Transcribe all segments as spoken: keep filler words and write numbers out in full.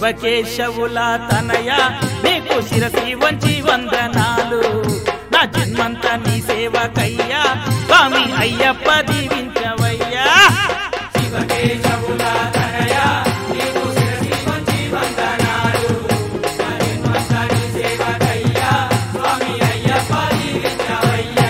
శివకేశవుల తనయ నీకు శిరసి వంచి వందనాలు నా జన్మంతా నీ సేవకయ్యా స్వామి అయ్యప్ప దీవించవయ్యా శివకేశవుల తనయ నీకు శిరసి వంచి వందనాలు నా జన్మంతా నీ సేవకయ్యా స్వామి అయ్యప్ప దీవించవయ్యా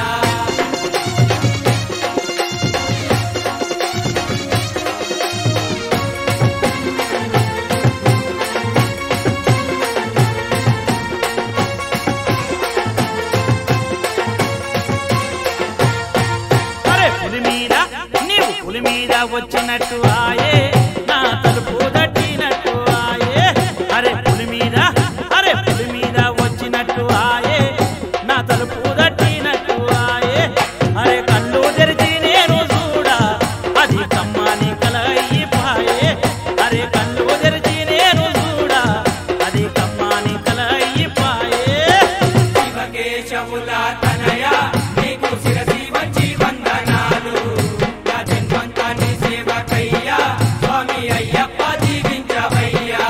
పులి మీద వచ్చినట్టు ఆయే నా తలుపు దట్టినట్టు ఆయే అరే పులి మీద అరే పులి మీద వచ్చినట్టు ఆయే నా తలుపు దట్టినట్టు ఆయే అరే కళ్ళు తెరిచి నేను చూడా అది కమ్మని కలయిపాయే అరే కళ్ళు తెరిచి నేను చూడా అది కమ్మని కలయిపాయే శివకేశవుల తనయ నీకు శిరసి వంచి వందనాలు స్వామి అయ్యప్ప దీవించవయ్యా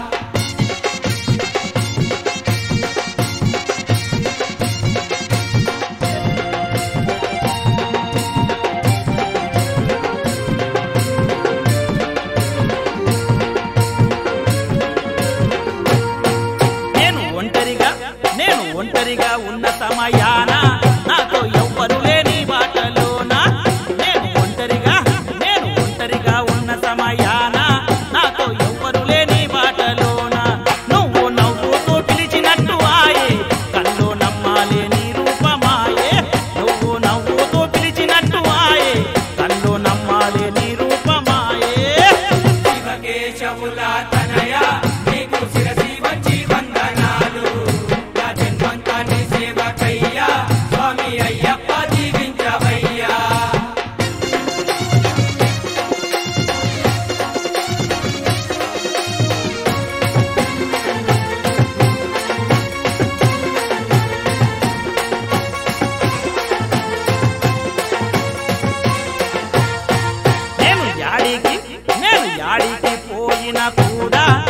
నేను ఒంటరిగా నేను ఒంటరిగా ఉన్న సమయాన నాతో ఎవ్వరు లేని బాటలోన నేను ఒంటరిగా నేను ఒంటరిగా ఉన్న సమయాన నాతో ఎవ్వరు లేని బాటలోన నువ్వు నవ్వుతూ పిలిచినట్టు ఆయే కళ్ళు నమ్మాలేని రూపమాయే నువ్వు నవ్వుతూ పిలిచినట్టు ఆయే కళ్ళు నమ్మాలేని రూపమాయే శివకేశవుల తనయ నీకు శిరసి వంచి వందనాలు నా జన్మంతా నీ సేవకయ్యా స్వామి అయ్యప్ప దీవించవయ్యా నేను యాడికి నేను యాడికి పోయినా కూడా